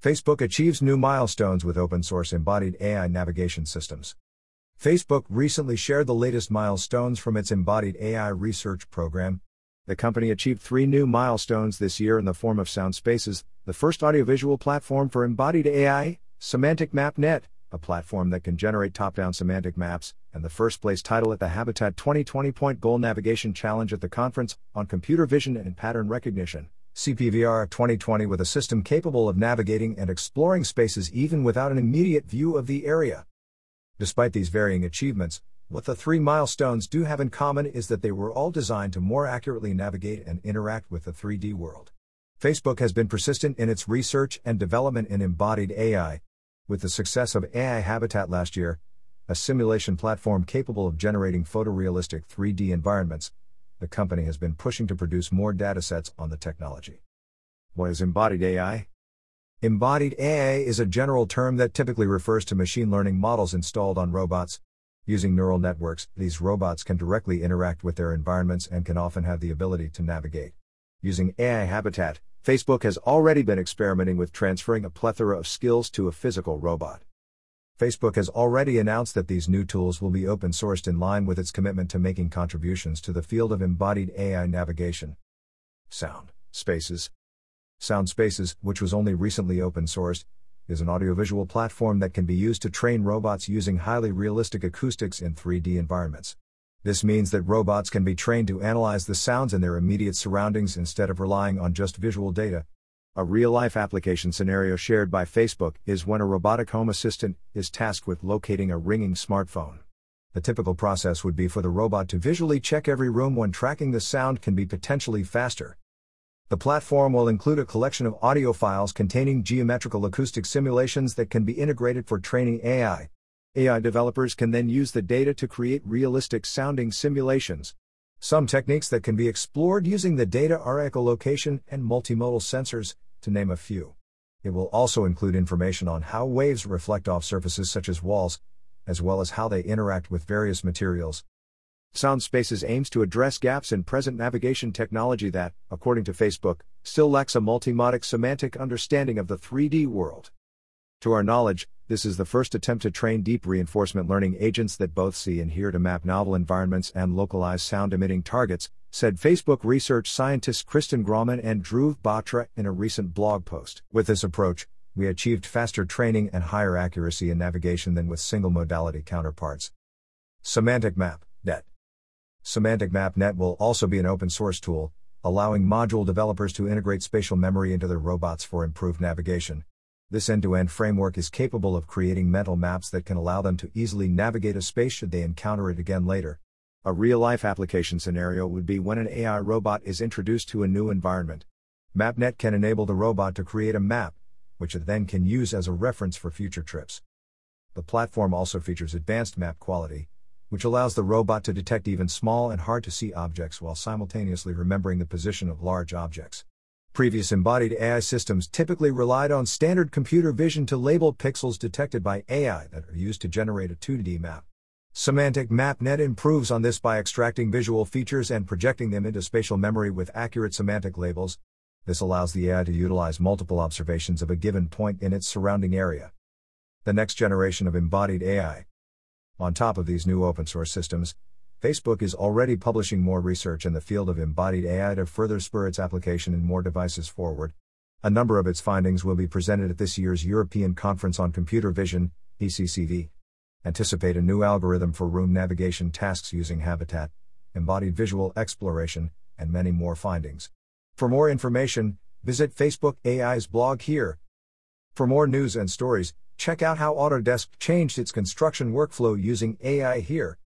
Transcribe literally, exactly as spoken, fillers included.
Facebook achieves new milestones with open-source embodied A I navigation systems. Facebook recently shared the latest milestones from its embodied A I research program. The company achieved three new milestones this year in the form of SoundSpaces, the first audiovisual platform for embodied A I, Semantic MapNet, a platform that can generate top-down semantic maps, and the first-place title at the Habitat twenty twenty Point Goal Navigation Challenge at the Conference on Computer Vision and Pattern Recognition, C P V R twenty twenty, with a system capable of navigating and exploring spaces even without an immediate view of the area. Despite these varying achievements, what the three milestones do have in common is that they were all designed to more accurately navigate and interact with the three D world. Facebook has been persistent in its research and development in embodied A I. With the success of A I Habitat last year, a simulation platform capable of generating photorealistic three D environments, the company has been pushing to produce more datasets on the technology. What is embodied A I? Embodied A I is a general term that typically refers to machine learning models installed on robots. Using neural networks, these robots can directly interact with their environments and can often have the ability to navigate. Using A I Habitat, Facebook has already been experimenting with transferring a plethora of skills to a physical robot. Facebook has already announced that these new tools will be open-sourced in line with its commitment to making contributions to the field of embodied A I navigation. SoundSpaces. SoundSpaces, which was only recently open-sourced, is an audiovisual platform that can be used to train robots using highly realistic acoustics in three D environments. This means that robots can be trained to analyze the sounds in their immediate surroundings instead of relying on just visual data. A real-life application scenario shared by Facebook is when a robotic home assistant is tasked with locating a ringing smartphone. The typical process would be for the robot to visually check every room when tracking the sound can be potentially faster. The platform will include a collection of audio files containing geometrical acoustic simulations that can be integrated for training A I. A I developers can then use the data to create realistic-sounding simulations. Some techniques that can be explored using the data are echolocation and multimodal sensors, to name a few. It will also include information on how waves reflect off surfaces such as walls, as well as how they interact with various materials. SoundSpaces aims to address gaps in present navigation technology that, according to Facebook, still lacks a multimodic semantic understanding of the three D world. To our knowledge, this is the first attempt to train deep reinforcement learning agents that both see and hear to map novel environments and localize sound-emitting targets, said Facebook research scientists Kristen Grauman and Dhruv Batra in a recent blog post. With this approach, we achieved faster training and higher accuracy in navigation than with single-modality counterparts. Semantic MapNet. Semantic MapNet will also be an open-source tool, allowing module developers to integrate spatial memory into their robots for improved navigation. This end-to-end framework is capable of creating mental maps that can allow them to easily navigate a space should they encounter it again later. A real-life application scenario would be when an A I robot is introduced to a new environment. MapNet can enable the robot to create a map, which it then can use as a reference for future trips. The platform also features advanced map quality, which allows the robot to detect even small and hard-to-see objects while simultaneously remembering the position of large objects. Previous embodied A I systems typically relied on standard computer vision to label pixels detected by A I that are used to generate a two D map. Semantic MapNet improves on this by extracting visual features and projecting them into spatial memory with accurate semantic labels. This allows the A I to utilize multiple observations of a given point in its surrounding area. The next generation of embodied A I. On top of these new open-source systems, Facebook is already publishing more research in the field of embodied A I to further spur its application in more devices forward. A number of its findings will be presented at this year's European Conference on Computer Vision, E C C V. Anticipate a new algorithm for room navigation tasks using Habitat, embodied visual exploration, and many more findings. For more information, visit Facebook A I's blog here. For more news and stories, check out how Autodesk changed its construction workflow using A I here.